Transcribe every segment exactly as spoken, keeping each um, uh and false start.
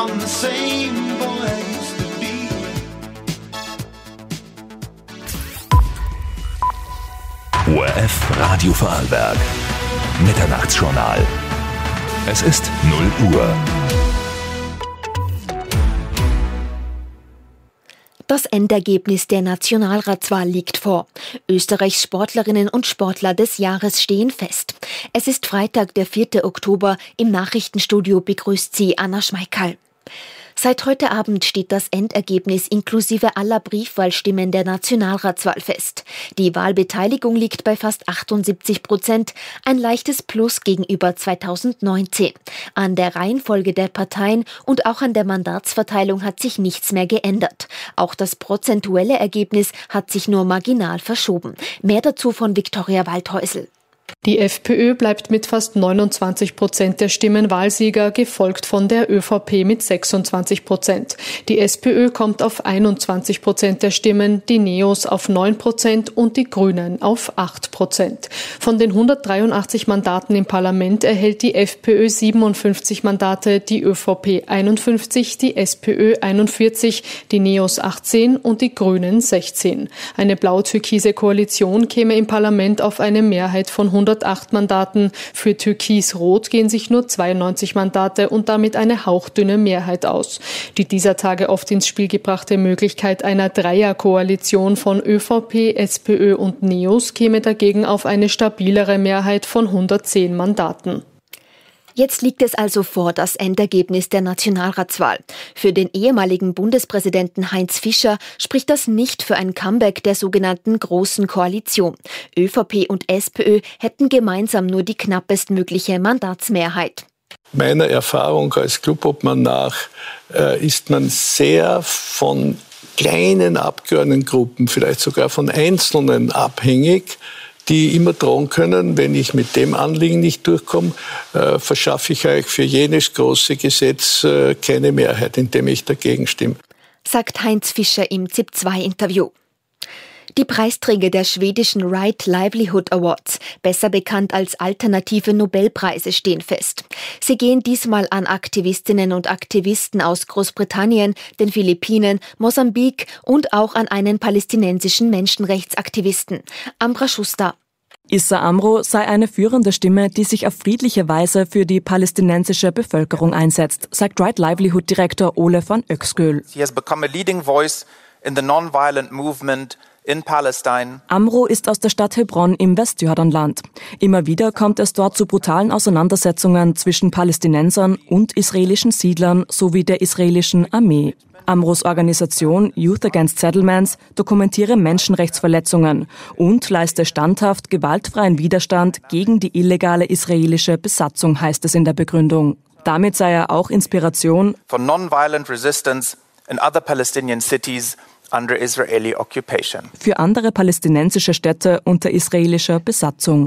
I'm the same boy I used to be. O R F Radio Vorarlberg. Mitternachtsjournal. Es ist null Uhr. Das Endergebnis der Nationalratswahl liegt vor. Österreichs Sportlerinnen und Sportler des Jahres stehen fest. Es ist Freitag, der vierte Oktober. Im Nachrichtenstudio begrüßt Sie Anna Schmeickerl. Seit heute Abend steht das Endergebnis inklusive aller Briefwahlstimmen der Nationalratswahl fest. Die Wahlbeteiligung liegt bei fast achtundsiebzig Prozent, ein leichtes Plus gegenüber zweitausendneunzehn. An der Reihenfolge der Parteien und auch an der Mandatsverteilung hat sich nichts mehr geändert. Auch das prozentuelle Ergebnis hat sich nur marginal verschoben. Mehr dazu von Viktoria Waldhäusl. Die FPÖ bleibt mit fast neunundzwanzig Prozent der Stimmen Wahlsieger, gefolgt von der ÖVP mit sechsundzwanzig Prozent. Die SPÖ kommt auf einundzwanzig Prozent der Stimmen, die Neos auf neun Prozent und die Grünen auf acht Prozent. Von den hundertdreiundachtzig Mandaten im Parlament erhält die FPÖ siebenundfünfzig Mandate, die ÖVP einundfünfzig, die SPÖ einundvierzig, die Neos achtzehn und die Grünen sechzehn. Eine blau-türkise Koalition käme im Parlament auf eine Mehrheit von hundertacht Mandaten. Für Türkis-Rot gehen sich nur zweiundneunzig Mandate und damit eine hauchdünne Mehrheit aus. Die dieser Tage oft ins Spiel gebrachte Möglichkeit einer Dreierkoalition von ÖVP, SPÖ und Neos käme dagegen auf eine stabilere Mehrheit von hundertzehn Mandaten. Jetzt liegt es also vor, das Endergebnis der Nationalratswahl. Für den ehemaligen Bundespräsidenten Heinz Fischer spricht das nicht für ein Comeback der sogenannten Großen Koalition. ÖVP und SPÖ hätten gemeinsam nur die knappestmögliche Mandatsmehrheit. Meiner Erfahrung als Clubobmann nach äh, ist man sehr von kleinen Abgeordnetengruppen, vielleicht sogar von Einzelnen abhängig, die immer drohen können, wenn ich mit dem Anliegen nicht durchkomme, äh, verschaffe ich euch für jenes große Gesetz äh, keine Mehrheit, indem ich dagegen stimme. Sagt Heinz Fischer im Z I P zwei Interview. Die Preisträger der schwedischen Right Livelihood Awards, besser bekannt als alternative Nobelpreise, stehen fest. Sie gehen diesmal an Aktivistinnen und Aktivisten aus Großbritannien, den Philippinen, Mosambik und auch an einen palästinensischen Menschenrechtsaktivisten. Ambra Schuster. Issa Amro sei eine führende Stimme, die sich auf friedliche Weise für die palästinensische Bevölkerung einsetzt, sagt Right Livelihood Direktor Ole van Öxküll. He has become a leading voice in the non-violent movement in Palestine. Amro ist aus der Stadt Hebron im Westjordanland. Immer wieder kommt es dort zu brutalen Auseinandersetzungen zwischen Palästinensern und israelischen Siedlern sowie der israelischen Armee. Amros Organisation Youth Against Settlements dokumentiere Menschenrechtsverletzungen und leiste standhaft gewaltfreien Widerstand gegen die illegale israelische Besatzung, heißt es in der Begründung. Damit sei er auch Inspiration for non-violent resistance in other Palestinian cities under Israeli occupation. Für andere palästinensische Städte unter israelischer Besatzung.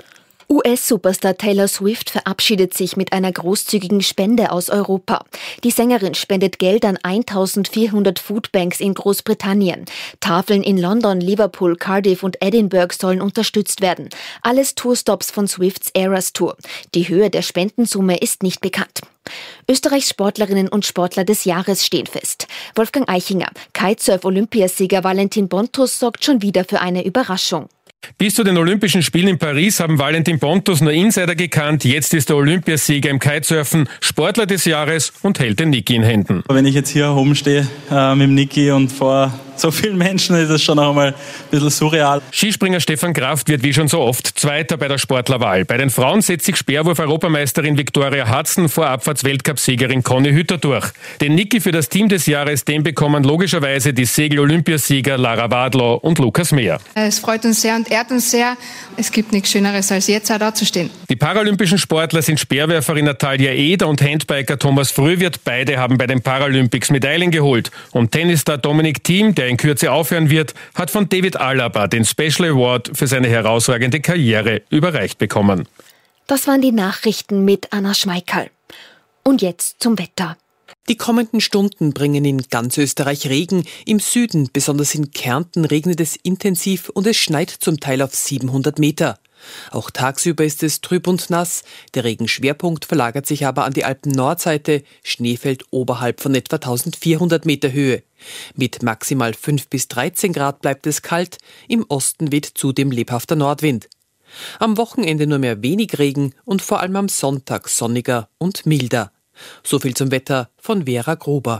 U S-Superstar Taylor Swift verabschiedet sich mit einer großzügigen Spende aus Europa. Die Sängerin spendet Geld an eintausendvierhundert Foodbanks in Großbritannien. Tafeln in London, Liverpool, Cardiff und Edinburgh sollen unterstützt werden. Alles Tourstops von Swifts Eras Tour. Die Höhe der Spendensumme ist nicht bekannt. Österreichs Sportlerinnen und Sportler des Jahres stehen fest. Wolfgang Eichinger, Kitesurf-Olympiasieger Valentin Bontus sorgt schon wieder für eine Überraschung. Bis zu den Olympischen Spielen in Paris haben Valentin Bontus nur Insider gekannt. Jetzt ist der Olympiasieger im Kitesurfen, Sportler des Jahres und hält den Niki in Händen. Wenn ich jetzt hier rumstehe äh, mit dem Niki und vor so vielen Menschen, ist das schon noch einmal ein bisschen surreal. Skispringer Stefan Kraft wird wie schon so oft Zweiter bei der Sportlerwahl. Bei den Frauen setzt sich Speerwurf-Europameisterin Viktoria Hudson vor Abfahrts-Weltcup-Siegerin Conny Hütter durch. Den Niki für das Team des Jahres, den bekommen logischerweise die Segel-Olympiasieger Lara Wadlow und Lukas Mehr. Es freut uns sehr und ehrt uns sehr. Es gibt nichts Schöneres, als jetzt auch da zu stehen. Die paralympischen Sportler sind Speerwerferin Natalia Eder und Handbiker Thomas Frühwirt. Beide haben bei den Paralympics Medaillen geholt. Und Tennisstar Dominic Thiem, der in Kürze aufhören wird, hat von David Alaba den Special Award für seine herausragende Karriere überreicht bekommen. Das waren die Nachrichten mit Anna Schmeickerl. Und jetzt zum Wetter. Die kommenden Stunden bringen in ganz Österreich Regen. Im Süden, besonders in Kärnten, regnet es intensiv und es schneit zum Teil auf siebenhundert Meter. Auch tagsüber ist es trüb und nass. Der Regenschwerpunkt verlagert sich aber an die Alpen-Nordseite. Schnee fällt oberhalb von etwa eintausendvierhundert Meter Höhe. Mit maximal fünf bis dreizehn Grad bleibt es kalt. Im Osten weht zudem lebhafter Nordwind. Am Wochenende nur mehr wenig Regen und vor allem am Sonntag sonniger und milder. So viel zum Wetter von Vera Gruber.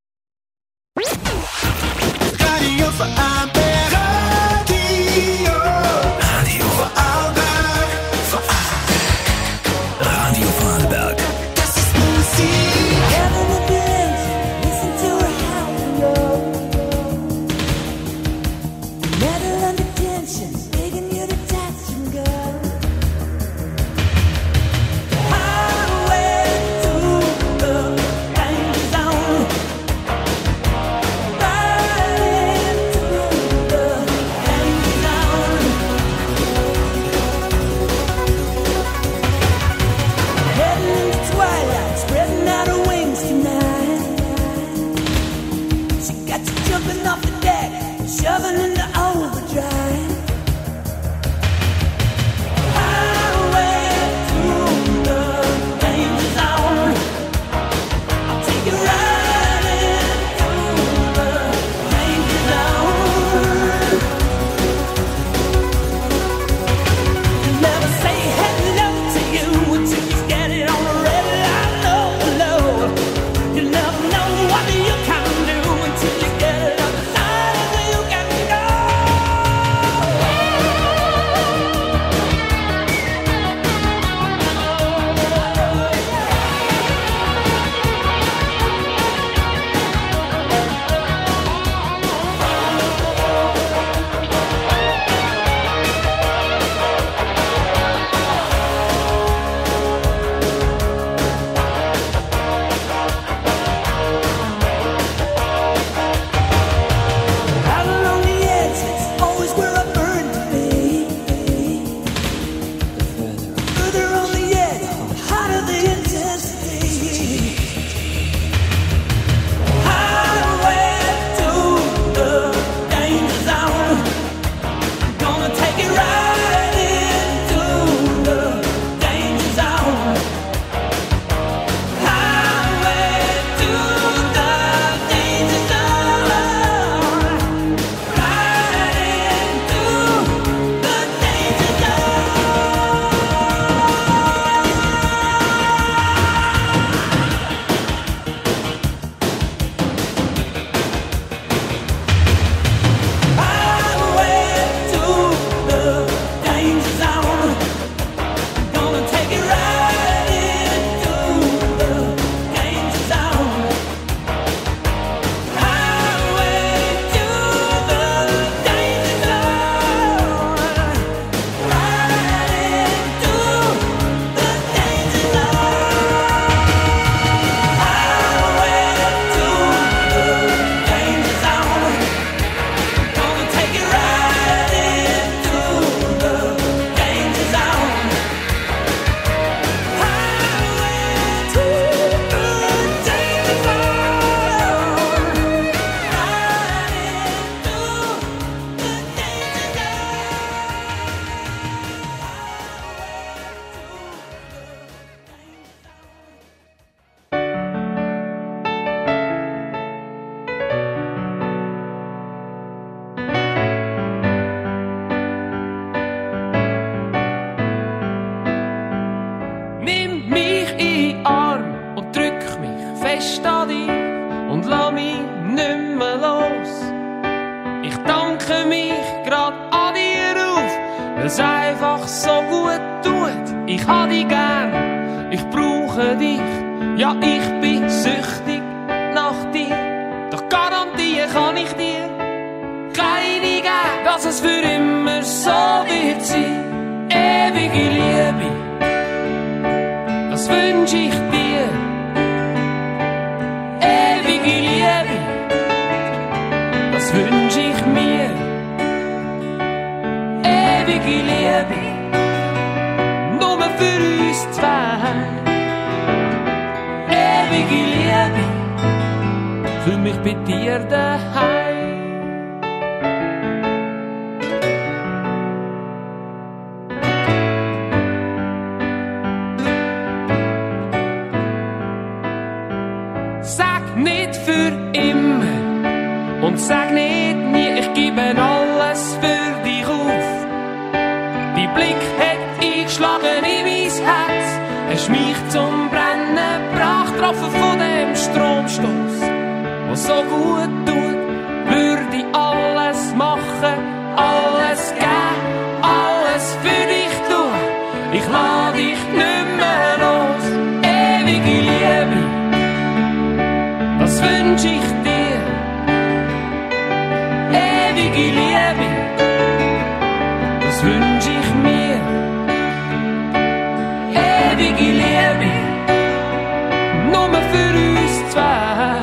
Radio Vorarlberg. Radio. Radio Vorarlberg. Vorarlberg. Radio Vorarlberg. Das ist Musik. Shoving into overdrive. es einfach so gut tut. Ich hab dich gern, ich brauche dich, ja ich bin süchtig nach dir. Doch garantieren kann ich dir keine geben, dass es für immer so wird sein. Ewige Liebe, das wünsch ich dir. Ewige Liebe, das wünsch ich mir. Ewige Liebe, nur für uns zwei. Ewige Liebe, für mich bei dir daheim. nicht für immer. Und sag nicht nie, ich gebe alles für dich auf. Dein Blick hat eingeschlagen in mein Herz, hast mich zum Brennen gebracht, getroffen von dem Stromstoß, was so gut tut, würde ich alles machen, alles geben, alles für dich tun. Ich lass dich nicht mehr los, ewige Liebe, das wünsch ich dir. Ewige Liebe, das wünsch ich mir. Ewige Liebe, nur für uns zwei.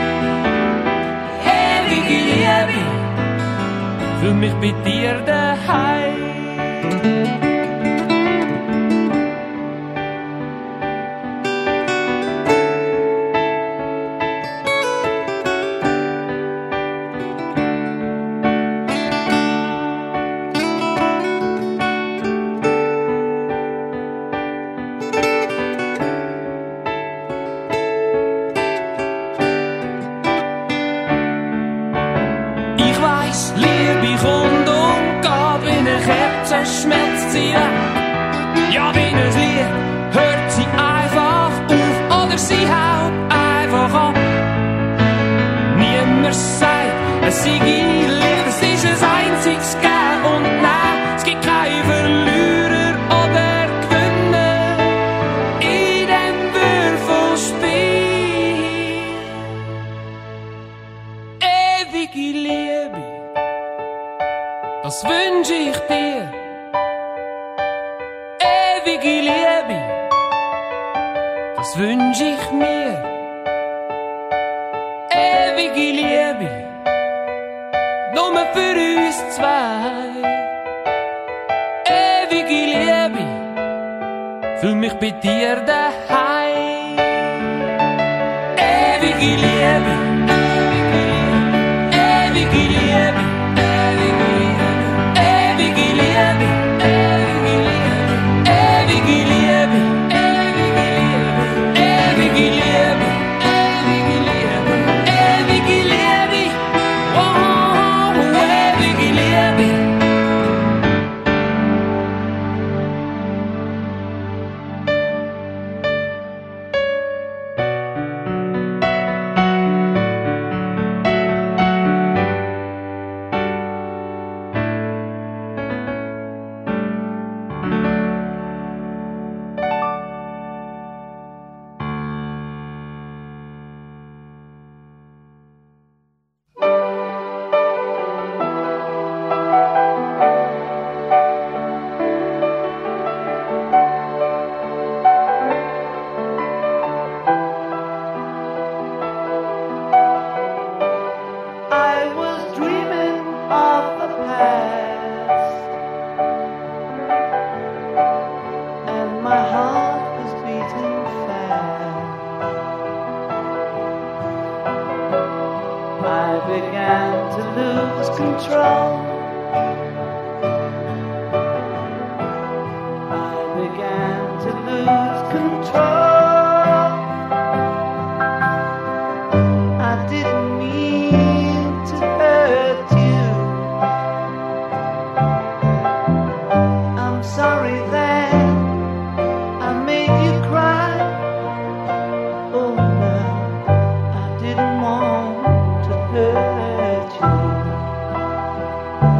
Ewige Liebe, fühl mich bei dir daheim. Schmerzt sie weg, ja wie ein Lied, hört sie einfach auf oder sie haut einfach ab. Niemand sagt, es sei Liebe, es ist ein einziges Geben und Nein, es gibt keinen Verlierer oder Gewinner in dem Würfelspiel. Ewige Liebe, das wünsch ich dir. Ewige Liebe, das wünsch ich mir. Ewige Liebe, nur für uns zwei. Ewige Liebe, fühl mich bei dir daheim. Ewige Liebe, ewige Liebe, ewige Liebe, ewige Liebe, ewige Liebe. Ewige Liebe, ewige Liebe, ewige Liebe, ewige Liebe, ewige Liebe, oh, ewige Liebe. Hurt you.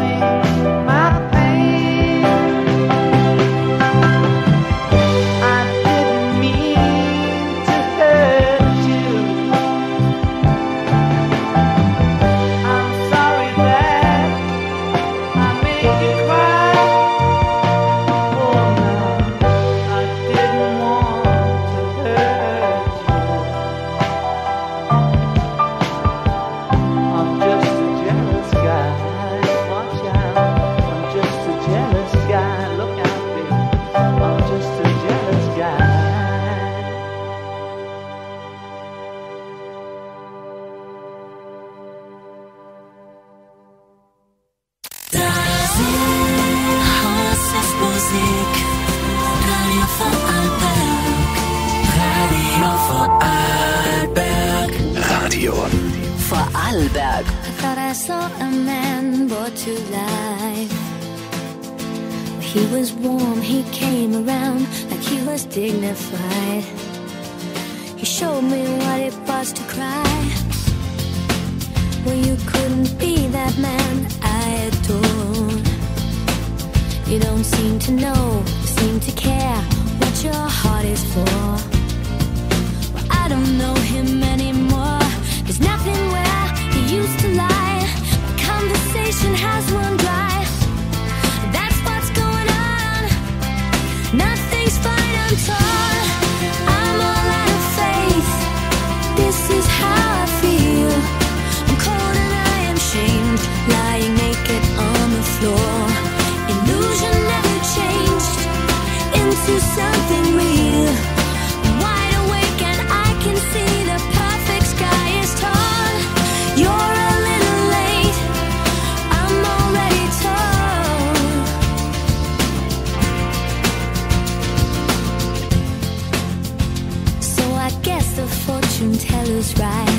Vorarlberg. I thought I saw a man brought to life. He was warm, he came around like he was dignified. He showed me what it was to cry. Well, you couldn't be that man I adored. You don't seem to know, seem to care what your heart is for. Well, I don't know him anymore. There's nothing where he used to lie. My conversation has run dry. That's what's going on. Nothing's fine, I'm torn. I'm all out of faith. This is how I feel. I'm cold and I am shamed, lying naked on the floor. Illusion never changed into something real. I'm wide awake and I can see the perfect sky is torn. You're a little late, I'm already torn. So I guess the fortune teller's right.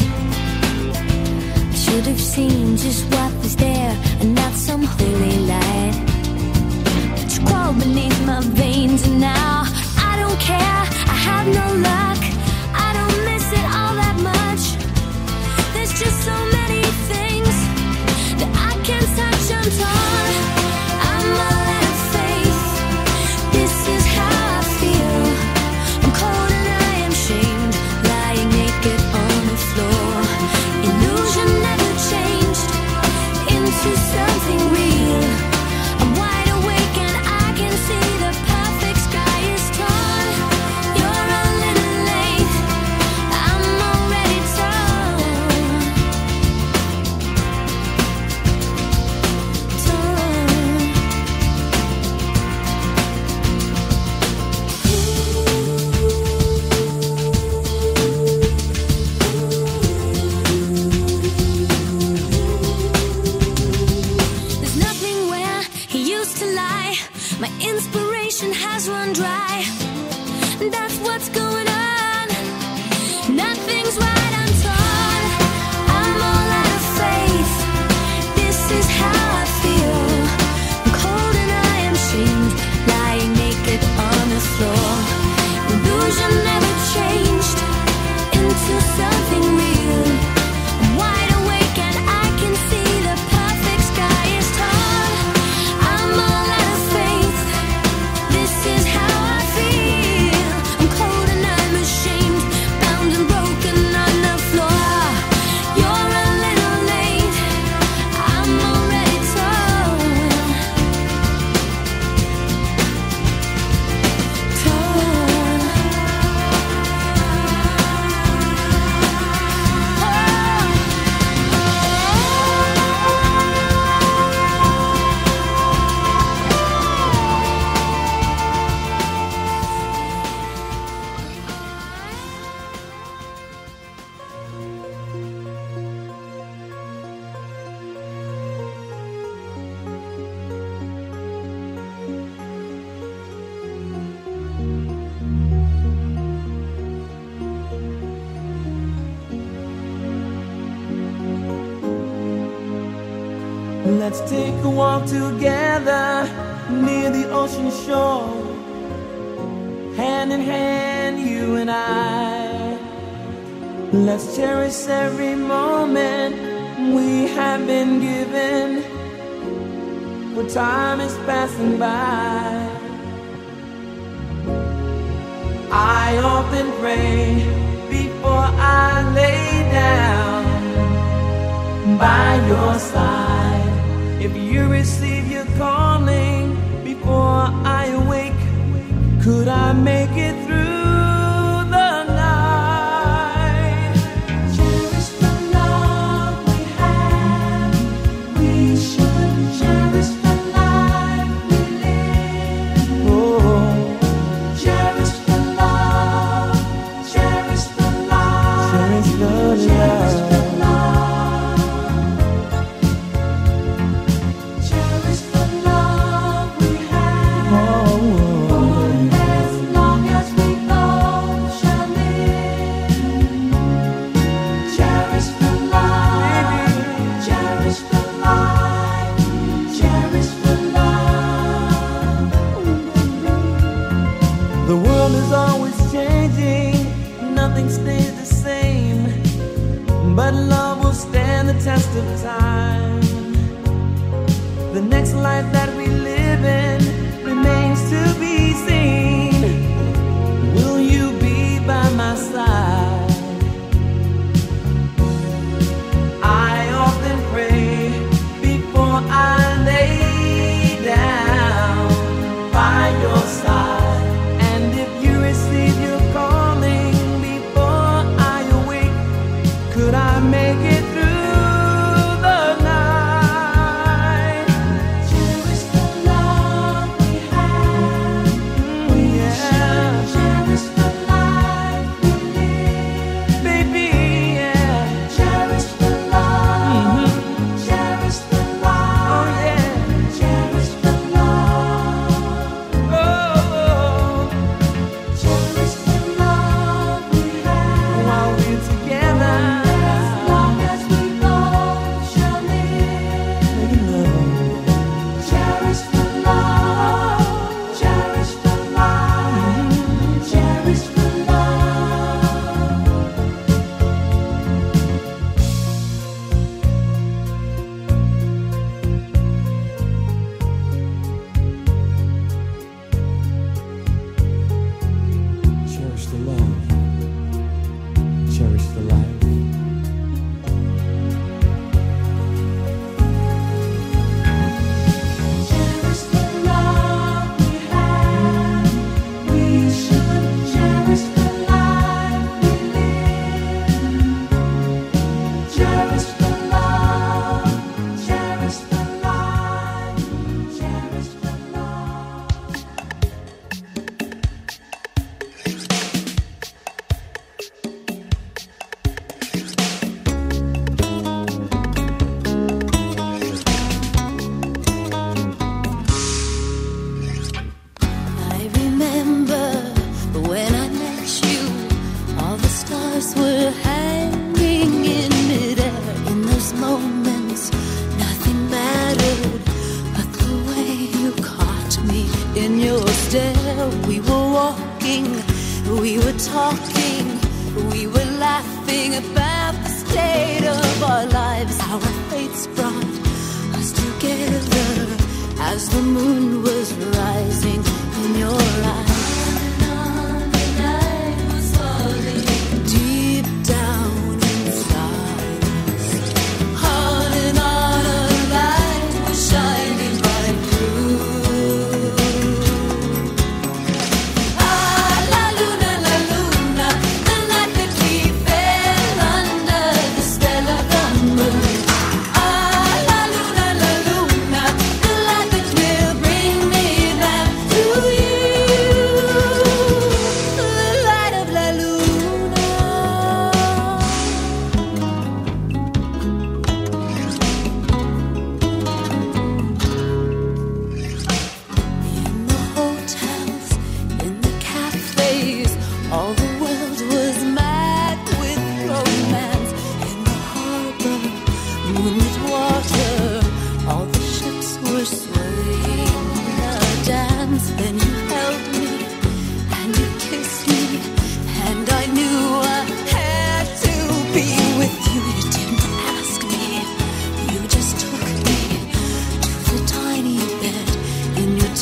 I should have seen just what was there and not some holy light. It's crawled beneath my veins and now I don't care, I have no luck. I don't miss it all that much. There's just so many things that I can't touch, I'm torn. I'm all out of faith. This is how I feel. I'm cold and I am shamed, lying naked on the floor. Illusion never changed into something real. I'm wide awake and I can see the perfect sky is torn. You're a little late, I'm already torn. There's nothing where he used to lie. My inspiration has run dry. That's what's going on. Nothing's right, I'm torn. I'm all out of faith. This is how I feel. I'm cold and I am shamed, lying naked on the floor. Illusion never changed into something real. I'm wide awake and I can see the perfect sky is torn. I'm all out of faith. This is how I feel. I'm cold and I'm ashamed, bound and broken on the floor. You're a little late, I'm already torn. Torn. Let's take a walk together near the ocean shore, hand in hand, you and I. Let's cherish every moment we have been given. where time is passing by. I often pray before I lay down by your side. If you receive your calling before I awake, could I make it through the night? Cherish the love we have. We should cherish the life we live. Oh, cherish the love, cherish the life, cherish the love. Cherish the love we have. Oh. Nothing stays the same, but love will stand the test of time. The next life that we live in remains to be seen. Will you be by my side? I often pray before I lay down by your side. And if you receive your calling, could I make it through the night? Cherish the love we have. Mm, yeah. Cherish the life we live. Baby, yeah. Cherish the love. Mm-hmm. Cherish the life. Oh, yeah. Cherish the love. Oh, oh. Cherish the love we have. While we're together. Tiny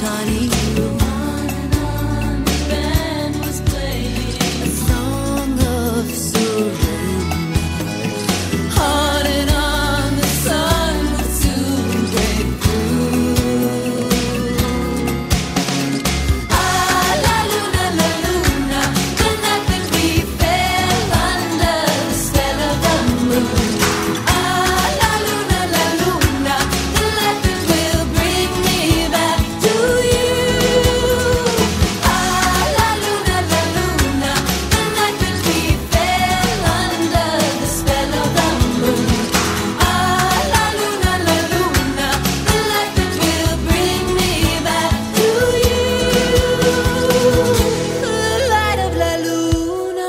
tiny room. On and on the band was playing a song of surrender. On and on the sun would soon break through. Ah, la luna, la luna, the night that we fell under the spell of the moon. Ah, la luna, la luna, the light that will bring me back to you. Ah, la luna, la luna, the night that we fell under the spell of the moon. Ah, la luna, la luna, the light that will bring me back to you. The light of la luna.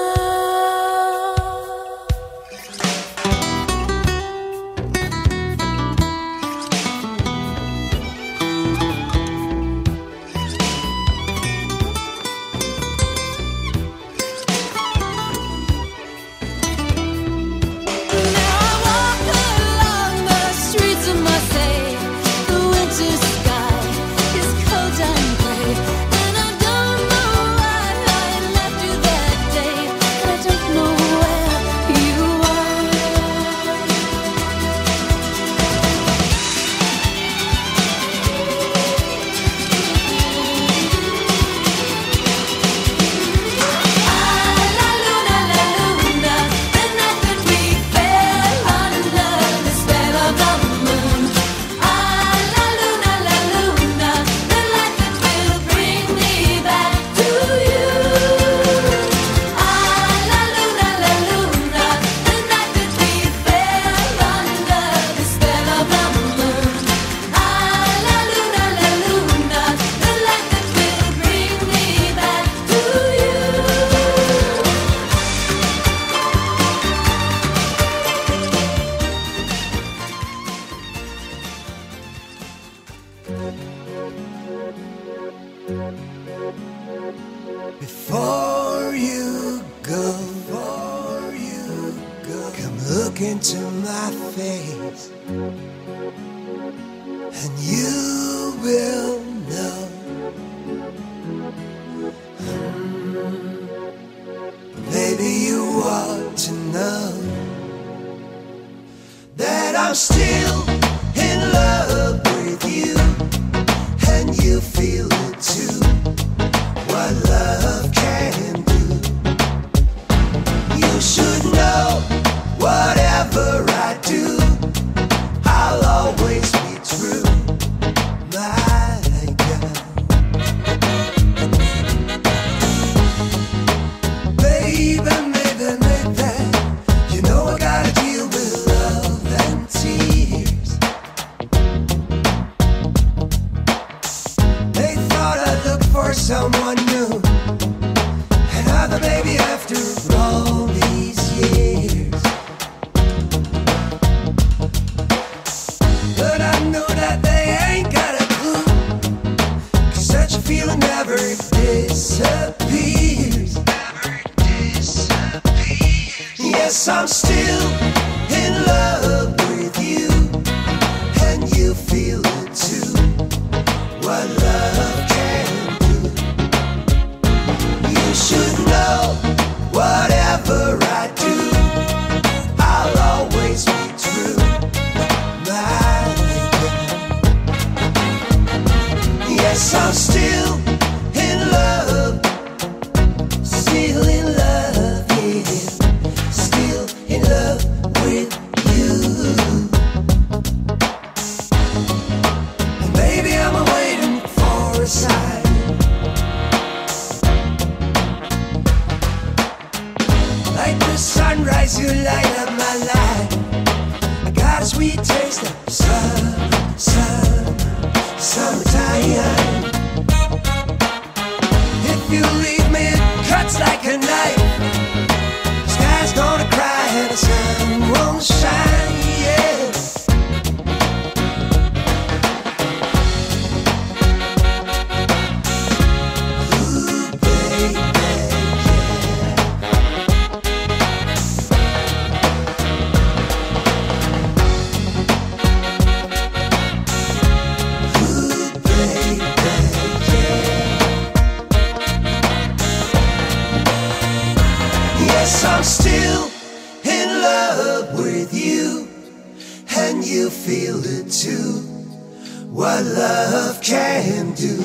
Now I walk along the streets of Marseille. The winter sky is cold and gray, and I don't know why I left you that day. I don't know where you are. Ah, la luna, la luna, the night that we fell under the spell of the moon. Ah, la luna, la luna, the light that will bring me back to you. Ah, la luna, la luna, the night that we fell under the spell of the moon. Ah, la luna, la luna, the light that will bring me back to you. Before you go, before you go, come look into my face, and you will know. Hmm. Maybe you want to know that I'm still in love with you, and you feel it too. What love can do. You should know, whatever I do, I'll always be true. My God, baby, maybe, maybe, you know I gotta deal with love and tears. They thought I'd look for someone new, and I thought maybe after all these years, but I know that they ain't got a clue, 'cause such a feeling never disappears. Never disappears. Yes, I'm still in love with you, and you feel it too. What love can do. You should know, whatever I do, I'll always be true. My God. Yes, I'm still in love, still in love, yeah, still in love with you. And baby, I'm waiting for a sign. Like the sunrise, you light up my life. I got a sweet taste of sun, sun, summertime. what love can do.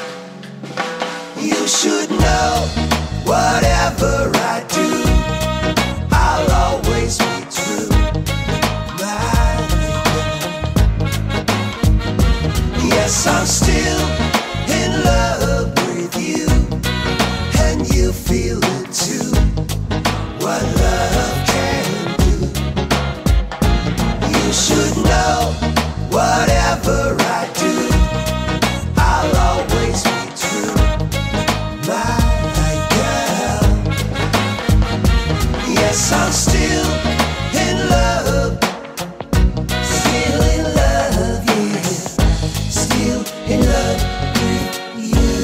You should know, whatever I do, I'll always be true. My girl. Yes, I'm still in love with you, and you feel it too. What love can do. You should know, whatever I do, I'll always be true. My girl. Yes, I'm still in love. Still in love, yeah. Still in love with you.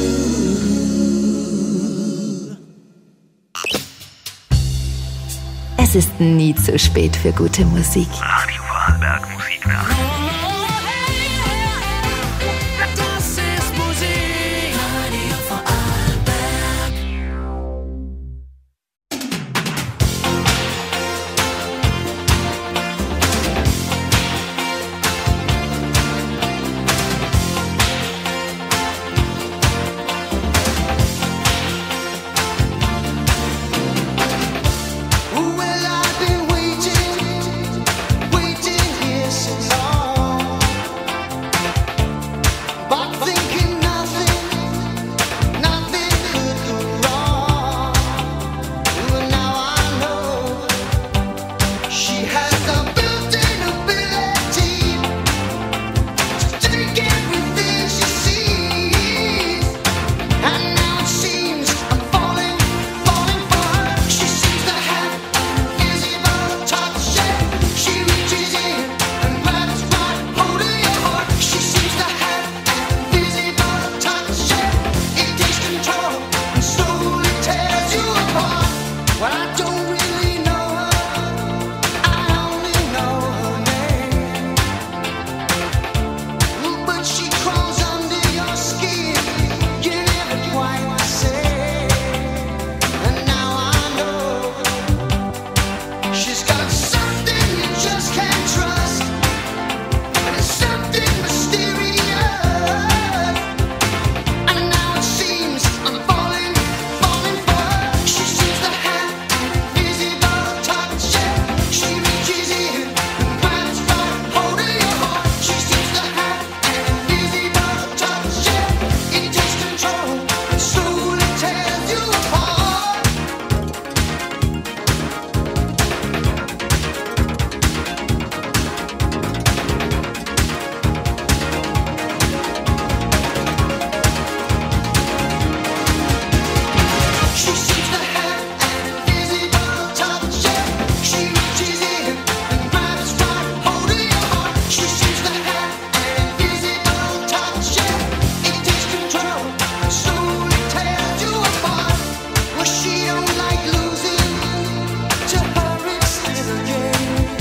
Es ist nie zu spät für gute Musik. Radio Vorarlberg Musiknacht. Das ist Musik. Radio Vorarlberg. Well, I've been waiting, waiting here so long, but thinking nothing, nothing could go wrong. Well, now I know she has the built-in ability to take everything she sees, and now it seems I'm falling, falling for her. She seems to have invisible touch, yeah. She reaches in and grabs right hold of your heart. She seems to have invisible touch, yeah. It takes control and slowly tears you apart. Well, I don't really know her, I only know her name, but she crawls under your skin, you never quite the same. And now I know she's got something you just can't trust, and it's something mysterious. And now it seems I'm falling, falling for her. She seems to have invisible touch, yeah. She reaches in and grabs right hold of your heart. She seems to have invisible touch, yeah. It takes control and slowly tears you apart. She seems to have invisible touch, yeah. She reaches in and grabs right hold of your heart. She seems to have invisible touch, yeah. It takes control and slowly tears you apart. Well, she don't like losing, to her it's still a game.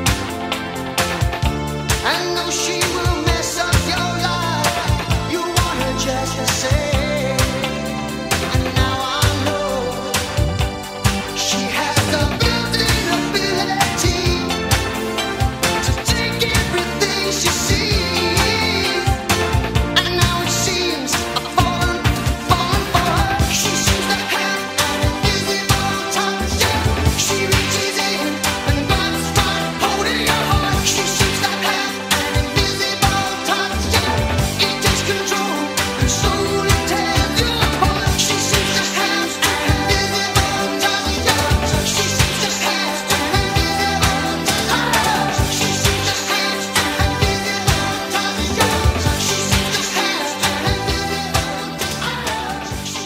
I know she will mess up your life, you want her just the same. And now I know she has the built-in ability to take everything she sees. And now it seems I'm falling, falling for her. She seems to have an invisible touch, yeah. She reaches in and grabs right hold of your heart. She seems to have an invisible touch, yeah. It takes control and slowly tears you apart. She seems to have an invisible touch, yeah. She seems to have an invisible touch. She seems to have an invisible touch, yeah. She seems to have an invisible touch. She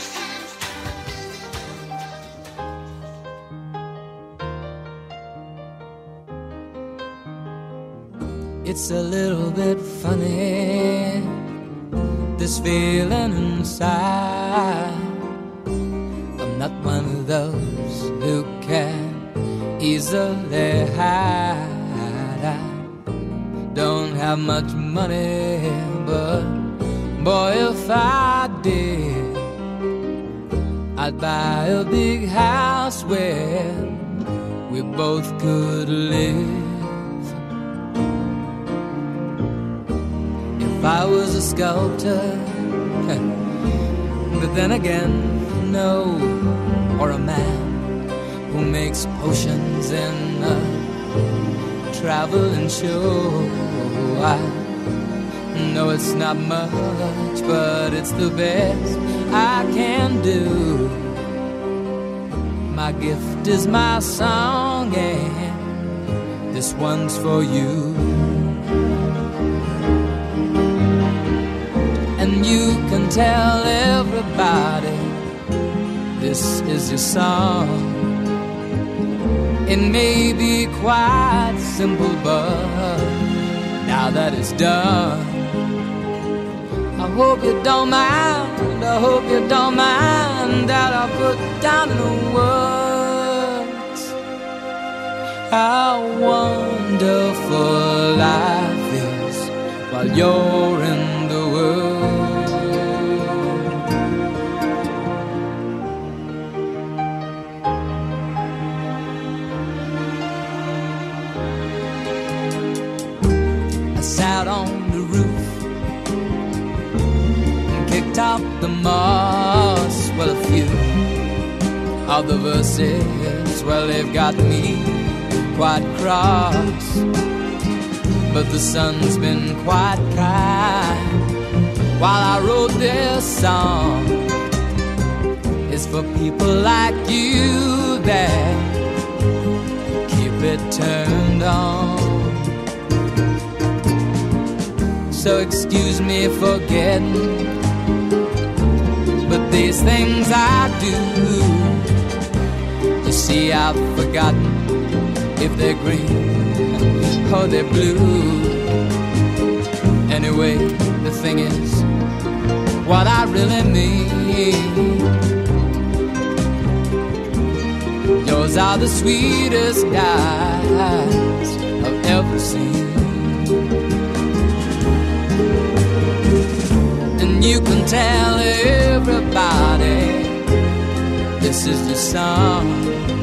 It's a little bit funny, this feeling inside. I'm not one of those who can easily hide. I don't have much money, but boy, if I did, I'd buy a big house where we both could live. if I was a sculptor. But then again, no, or a man who makes potions in a traveling show. I know it's not much, but it's the best I can do. My gift is my song, and this one's for you. And you can tell everybody this is your song. It may be quite simple, but now that it's done, I hope you don't mind, I hope you don't mind that I put down in the words how wonderful life is while you're in the world. I sat on the roof and kicked out the moss. Well, a few of the verses, well, they've got me quite cross, but the sun's been quite kind while I wrote this song. It's for people like you that keep it turned on. So excuse me for getting, but these things I do, you see, I've forgotten if they're green or they're blue. Anyway, the thing is, what I really mean, yours are the sweetest eyes I've ever seen. And you can tell everybody this is your song.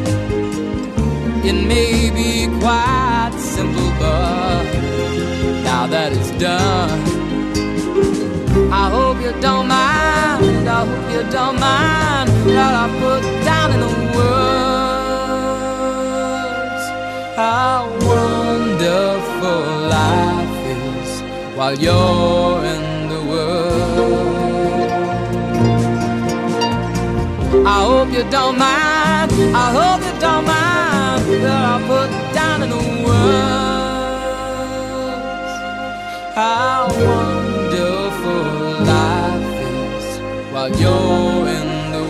It may be quite simple, but now that it's done, I hope you don't mind, I hope you don't mind that I put down in the words how wonderful life is while you're in the world. I hope you don't mind, I hope you don't mind that I put down in the words how wonderful life is while you're in the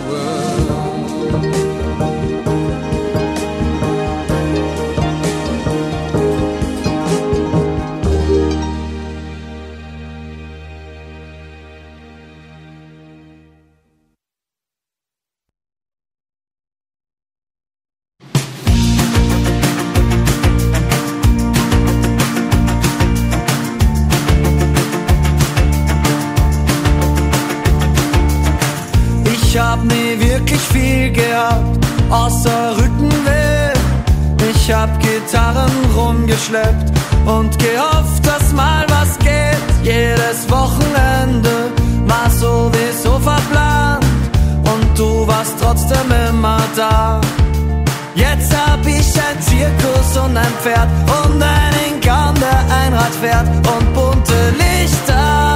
Ich hab nie wirklich viel gehabt, außer Rückenweh. Ich hab Gitarren rumgeschleppt und gehofft, dass mal was geht. Jedes Wochenende war sowieso verplant und du warst trotzdem immer da. Jetzt hab ich ein Zirkus und ein Pferd und einen Clown, der Einrad fährt und bunte Lichter.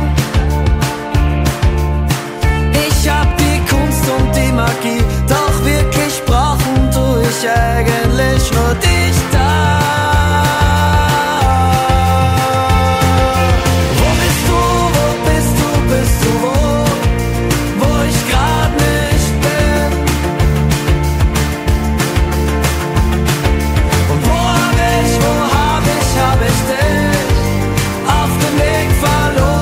Ich hab die Kunst und die Magie, doch wirklich brauchen tu ich eigentlich nur dich da. Wo bist du, wo bist du, bist du wo, wo ich grad nicht bin? Und wo hab ich, wo hab ich, hab ich dich auf dem Weg verloren?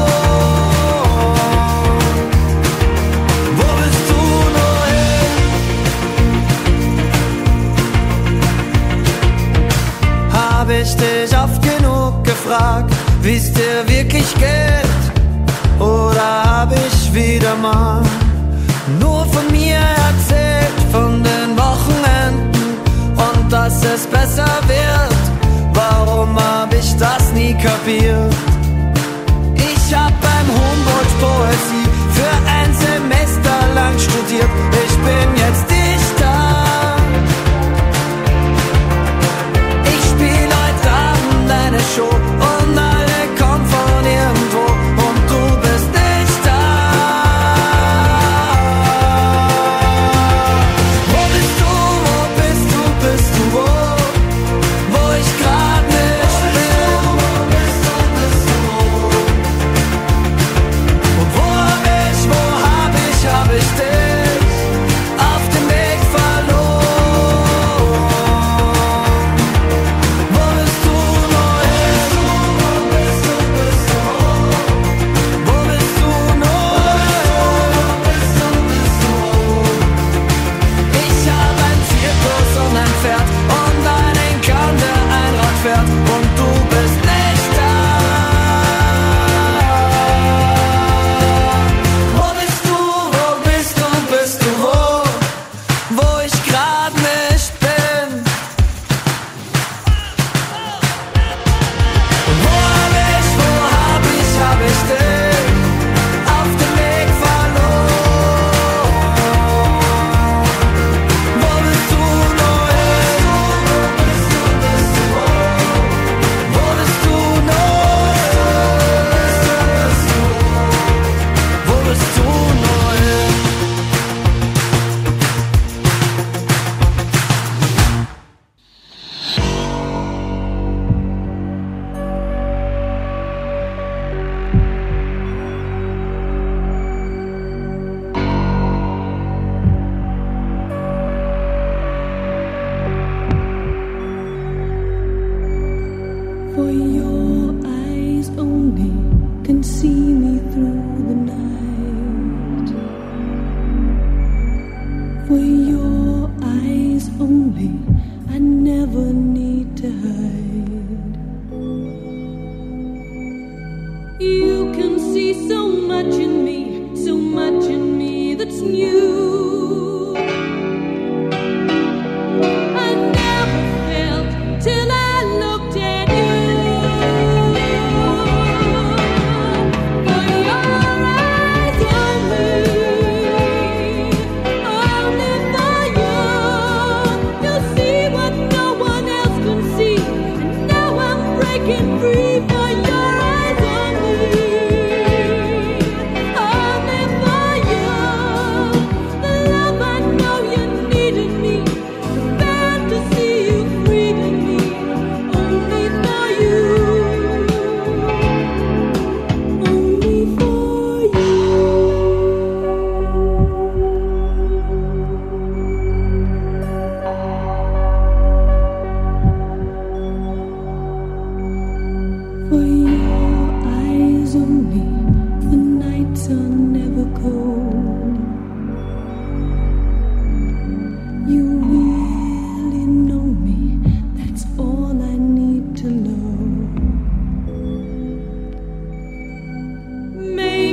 Hab ich dich oft genug gefragt, wie's dir wirklich geht? Oder hab ich wieder mal nur von mir erzählt, von den Wochenenden und dass es besser wird? Warum hab ich das nie kapiert? Ich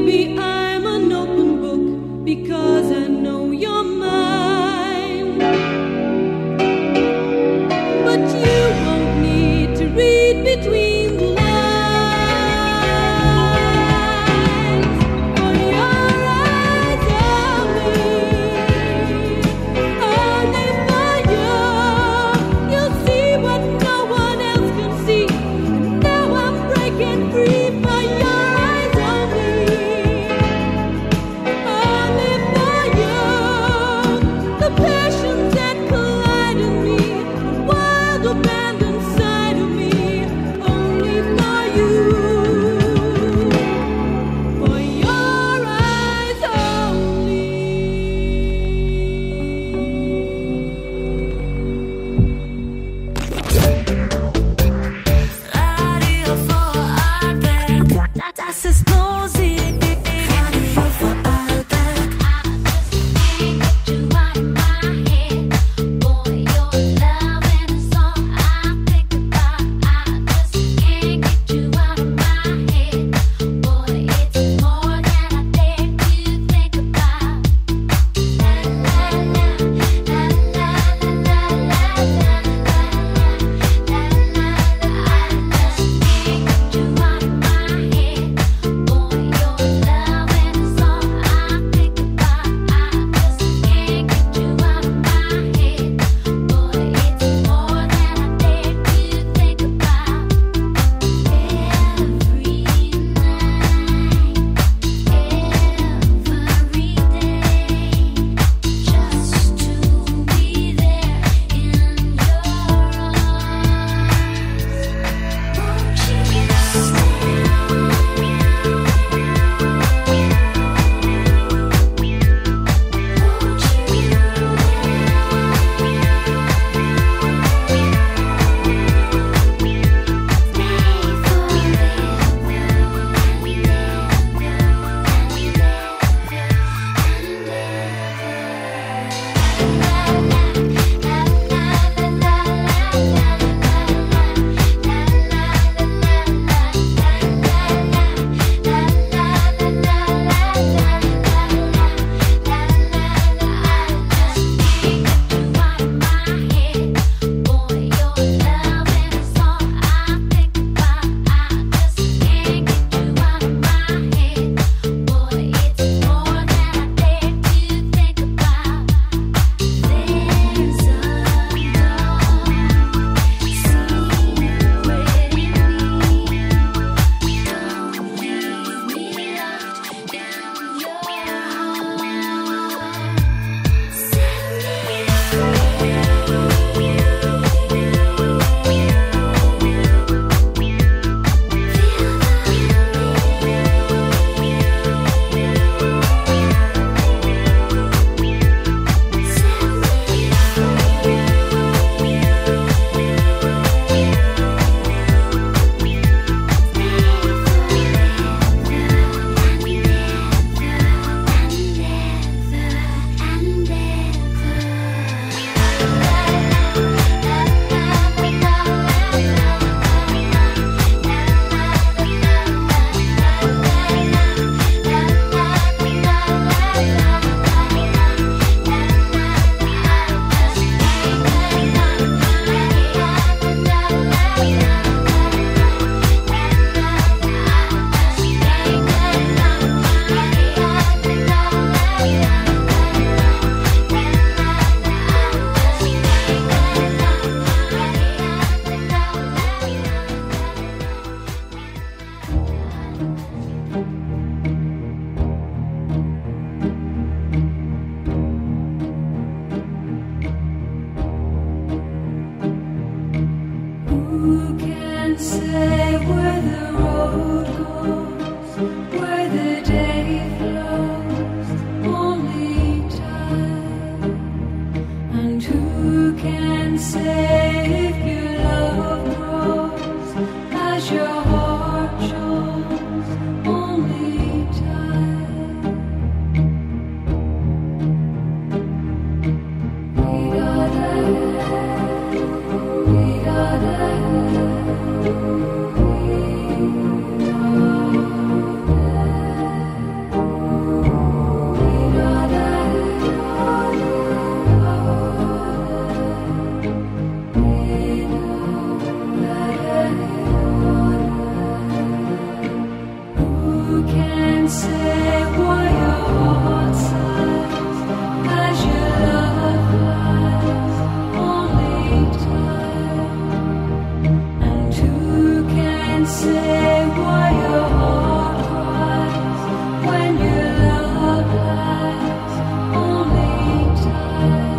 baby, I'm an open book because I know you're mine. But you won't need to read between the lines. For your eyes on me, only for you. You'll see what no one else can see. And now I'm breaking free for your eyes on me, only for you. The passions that collide in me, the wild abandon side of me, only for you. For your eyes only. Radio Vorarlberg, das ist Musik. Radio Vorarlberg. Boy, your love and a song I think about. I just can't get you out of my head. Boy, it's more than I dare to think about. La la la, la la la la la la la la la la. I just can't get you out of my head. Boy, your love and a song I think about. I just can't get you out of my head. Boy, it's more than I dare to think about. Every night, every day, just to be there in your arms. Won't you Who can say where the road goes, where the day flows? Only time. And who can say if your love grows as your heart shows? Only time. We gotta, we gotta. can't say why your heart sighs as your love lies only time. And who can say why your heart cries when your love lies only time.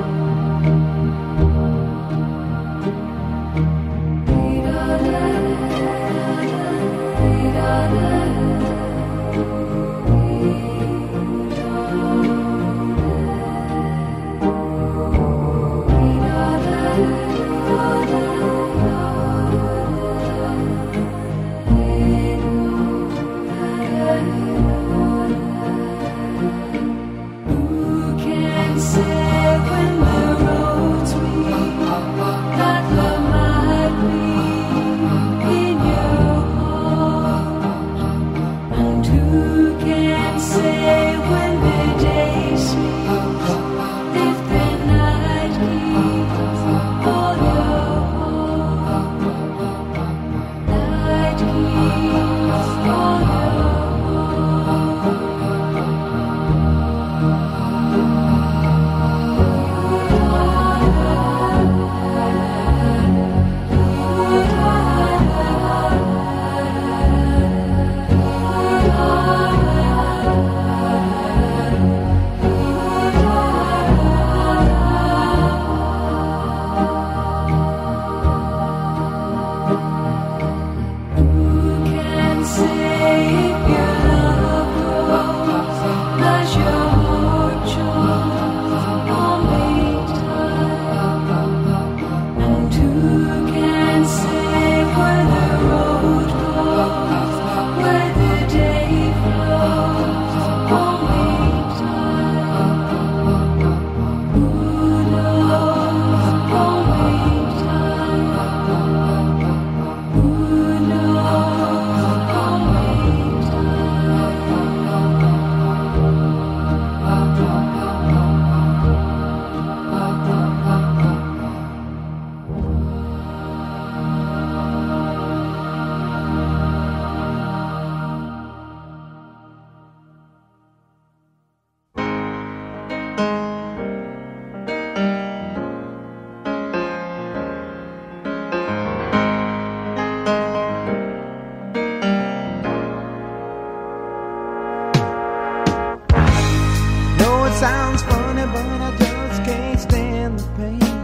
Sounds funny, but I just can't stand the pain.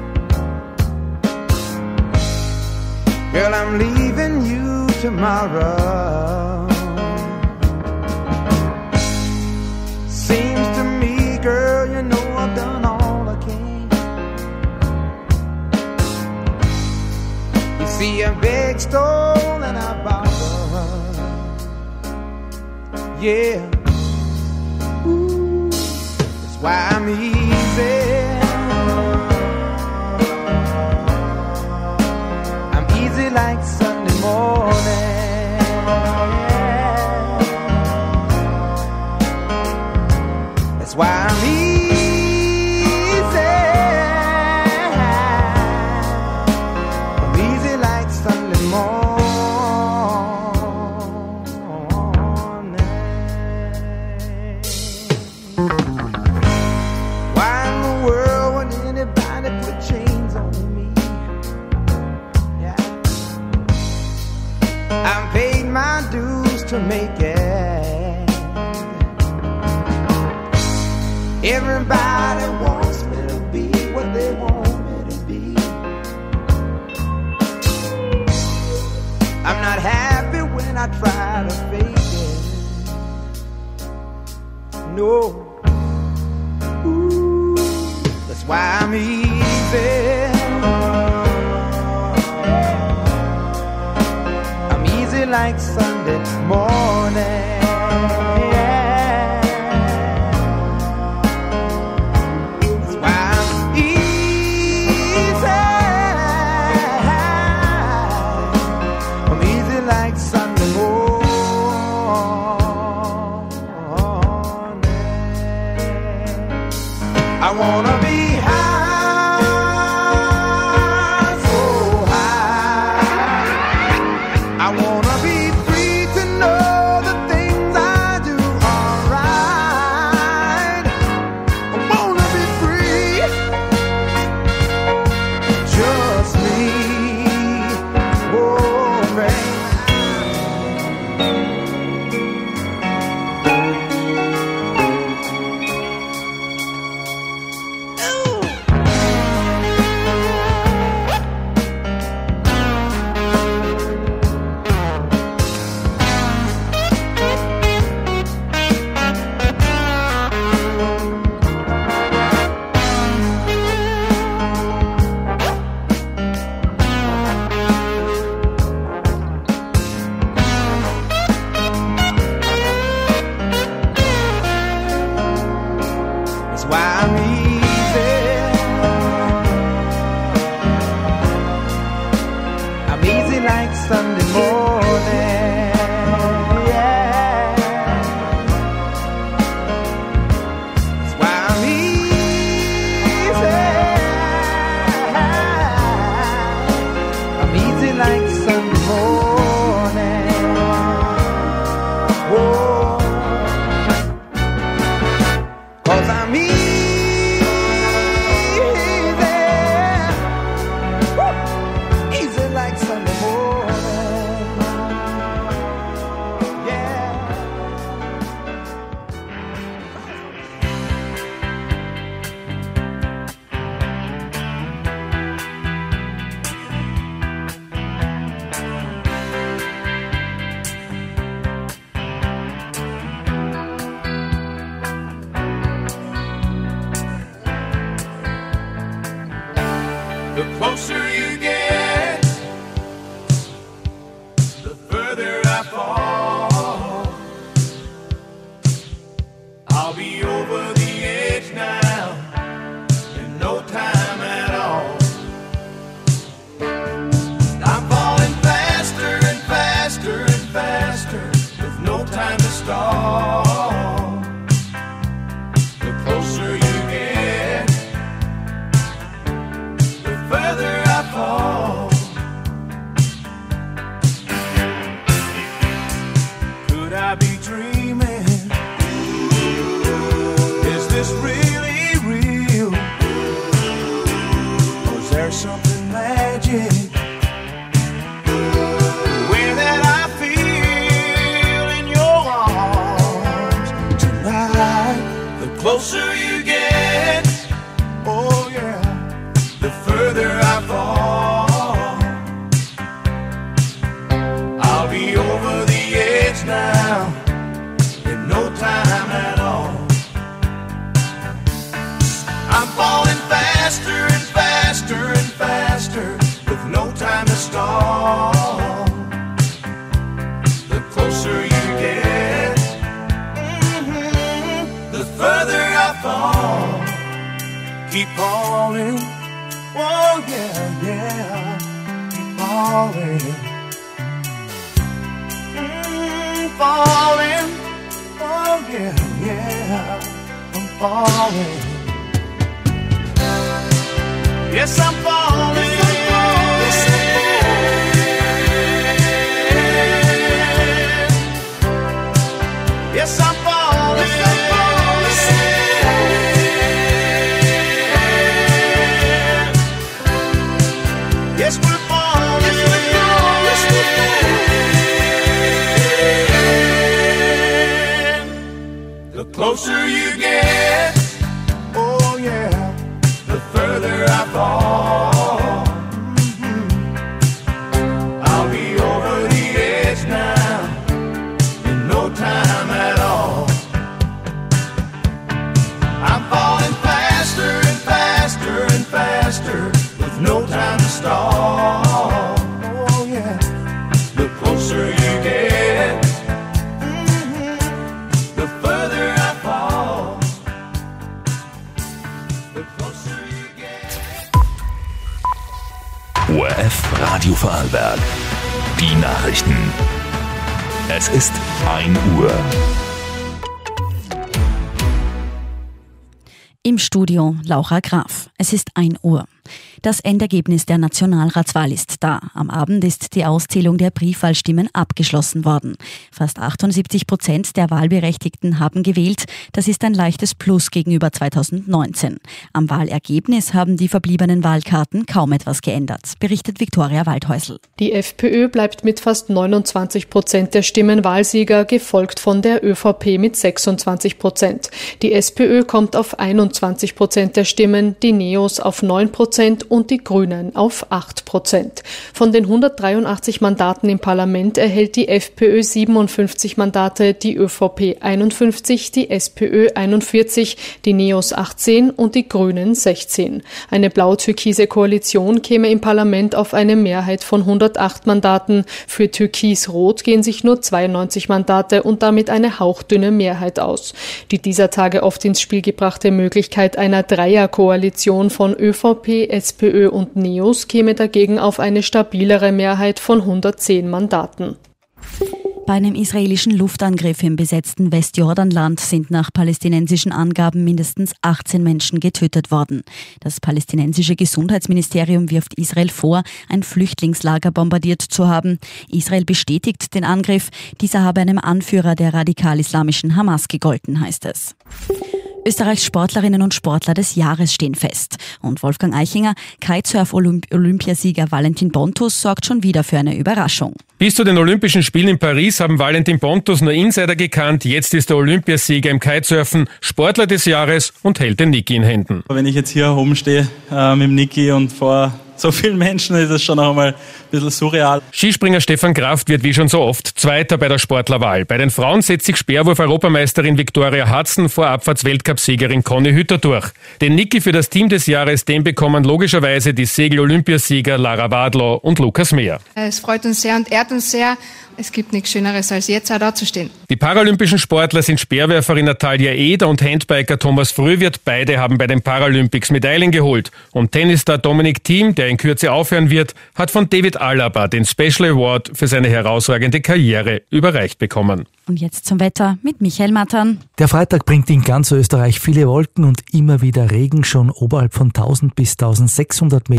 Girl, I'm leaving you tomorrow. Seems to me, girl, you know I've done all I can. You see, I begged, stole, and I borrowed. Yeah. Why I'm easy, I'm easy like Sunday morning. That's why I'm easy, I'm easy like Sunday morning. To make it, everybody wants me to be what they want me to be. I'm not happy when I try to fake it. No, ooh, that's why I'm easy. I'm easy like Sunday morning. Yeah. That's why I'm easy. I'm easy like Sunday morning. I wanna be high, so high. I wanna be free to know the things I closer you get, oh yeah, the further I fall. I'll be over the edge now in no time at all. I'm falling faster and faster and faster with no time to stall. The closer you get, mm-hmm, the further I fall. Keep falling, oh yeah, yeah, keep falling. Mm, falling, oh yeah, yeah, I'm falling. Yes, I'm falling. Yes, I'm falling. Yes, we're falling. Yes, we're falling. The closer you get, oh yeah, the further I fall. Mm-hmm. I'll be over the edge now in no time at all. I'm falling faster and faster and faster with no time to stall. Oh yeah, the closer you get, mm-hmm, the further I fall. The closer you get. O R F Radio Vorarlberg. Die Nachrichten. Es ist ein Uhr. Im Studio Laura Graf. Es ist ein Uhr. Das Endergebnis der Nationalratswahl ist da. Am Abend ist die Auszählung der Briefwahlstimmen abgeschlossen worden. Fast achtundsiebzig Prozent der Wahlberechtigten haben gewählt. Das ist ein leichtes Plus gegenüber zweitausendneunzehn. Am Wahlergebnis haben die verbliebenen Wahlkarten kaum etwas geändert, berichtet Viktoria Waldhäusl. Die FPÖ bleibt mit fast neunundzwanzig Prozent der Stimmen Wahlsieger, gefolgt von der ÖVP mit sechsundzwanzig Prozent. Die SPÖ kommt auf einundzwanzig Prozent der Stimmen, die Neos auf neun Prozent und die Grünen auf acht Prozent. Von den hundertdreiundachtzig Mandaten im Parlament erhält die FPÖ siebenundfünfzig Mandate, die ÖVP einundfünfzig, die SPÖ einundvierzig, die Neos achtzehn und die Grünen sechzehn. Eine blau-türkise Koalition käme im Parlament auf eine Mehrheit von hundertacht Mandaten. Für Türkis-Rot gehen sich nur zweiundneunzig Mandate und damit eine hauchdünne Mehrheit aus. Die dieser Tage oft ins Spiel gebrachte Möglichkeit einer Dreierkoalition von ÖVP, SPÖ und Neos käme dagegen auf eine stabilere Mehrheit von hundertzehn Mandaten. Bei einem israelischen Luftangriff im besetzten Westjordanland sind nach palästinensischen Angaben mindestens achtzehn Menschen getötet worden. Das palästinensische Gesundheitsministerium wirft Israel vor, ein Flüchtlingslager bombardiert zu haben. Israel bestätigt den Angriff. Dieser habe einem Anführer der radikal-islamischen Hamas gegolten, heißt es. Österreichs Sportlerinnen und Sportler des Jahres stehen fest. Und Wolfgang Eichinger, Kitesurf-Olympiasieger Valentin Bontus, sorgt schon wieder für eine Überraschung. Bis zu den Olympischen Spielen in Paris haben Valentin Bontus nur Insider gekannt. Jetzt ist der Olympiasieger im Kitesurfen, Sportler des Jahres und hält den Niki in Händen. Wenn ich jetzt hier oben stehe äh, mit dem Niki und vor so vielen Menschen, ist das schon noch einmal ein bisschen surreal. Skispringer Stefan Kraft wird wie schon so oft Zweiter bei der Sportlerwahl. Bei den Frauen setzt sich Speerwurf-Europameisterin Viktoria Hudson vor Abfahrts-Weltcup-Siegerin Conny Hütter durch. Den Niki für das Team des Jahres, den bekommen logischerweise die Segel-Olympiasieger Lara Wadlow und Lukas Mehr. Es freut uns sehr und ehrt uns sehr. Es gibt nichts Schöneres, als jetzt auch da zu stehen. Die paralympischen Sportler sind Speerwerferin Natalia Eder und Handbiker Thomas Frühwirt. Beide haben bei den Paralympics Medaillen geholt. Und Tennisstar Dominic Thiem, der in Kürze aufhören wird, hat von David Alaba den Special Award für seine herausragende Karriere überreicht bekommen. Und jetzt zum Wetter mit Michael Mattern. Der Freitag bringt in ganz Österreich viele Wolken und immer wieder Regen, schon oberhalb von tausend bis eintausendsechshundert Meter.